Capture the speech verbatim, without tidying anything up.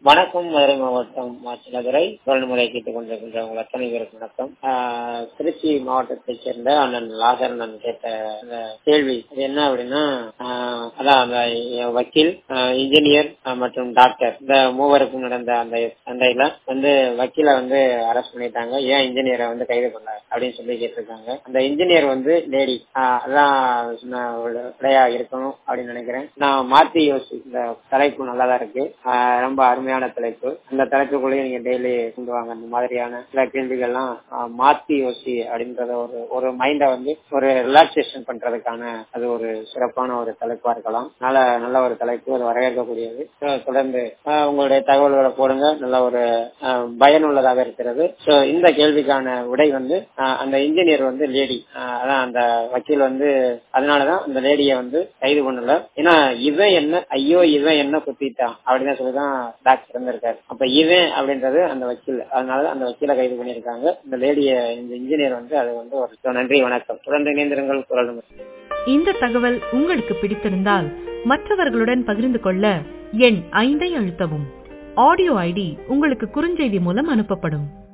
வணக்கம். மதுரை மாவட்டம் மாச்சிலதுரை தொடர்முறை கேட்டுக் கொண்டிருக்கின்ற உங்கள் அத்தனை பேருக்கு வணக்கம். ஆஹ் திருச்சி மாவட்டத்தைச் சேர்ந்த அண்ணன் லாசரன் கேட்ட அந்த கேள்வி அது என்ன அப்படின்னா, ஆஹ் அதான் அந்த வக்கீல், இன்ஜினியர் மற்றும் டாக்டர் இந்த மூவருக்கும் நடந்த அந்த சண்டையில வந்து வக்கீல வந்து அரெஸ்ட் பண்ணிட்டாங்க, ஏன் இன்ஜினியரை வந்து கைது பண்ணாங்க அப்படின்னு சொல்லி கேட்டிருக்காங்க. அந்த இன்ஜினியர் வந்து லேடி, அதான் விடையா இருக்கணும் அப்படின்னு நினைக்கிறேன். நான் மாத்தி யோசி இந்த தலைப்பு நல்லாதான் இருக்கு, ரொம்ப அருமையான தலைப்பு. அந்த தலைப்புக்குள்ளேயே நீங்க டெய்லி கொண்டு வாங்க. அந்த மாதிரியான சில கேள்விகள்லாம் மாத்தி யோசி அப்படின்றத ஒரு ஒரு மைண்டை வந்து ஒரு ரிலாக்ஸேஷன் பண்றதுக்கான அது ஒரு சிறப்பான ஒரு தலைப்பா இருக்கலாம். நல்ல நல்ல ஒரு தலைப்பு, அது வரவேற்கக்கூடியது. தொடர்ந்து உங்களுடைய தகவல்களை போடுங்க, நல்ல ஒரு பயனுள்ளதாக இருக்கிறது. இந்த கேள்விக்கான விடை வந்து அந்த இன்ஜினியர் வந்து லேடி, அதான் அந்த வக்கீல் வந்து அதனாலதான் அந்த லேடியை வந்து கைது பண்ணல. ஏன்னா இவன் என்ன ஐயோ இவன் என்ன குத்திட்டான் அப்படின்னு சொல்லிதான் டாக்டர் இருந்திருக்காரு. அப்ப இவன் அப்படின்றது அந்த வக்கீல், அதனால அந்த வக்கீலை கைது பண்ணியிருக்காங்க. இந்த லேடிய இந்த இன்ஜினியர் வந்து அது வந்து ஒரு நன்றி வணக்கம். தொடர்ந்து இணைந்திருங்கள். குரல். இந்த தகவல் உங்களுக்கு பிடித்திருந்தால் மற்றவர்களுடன் பகிர்ந்து கொள்ள எண் ஐந்தை அழுத்தவும். ஆடியோ ஐடி உங்களுக்கு குறுஞ்செய்தி மூலம் அனுப்பப்படும்.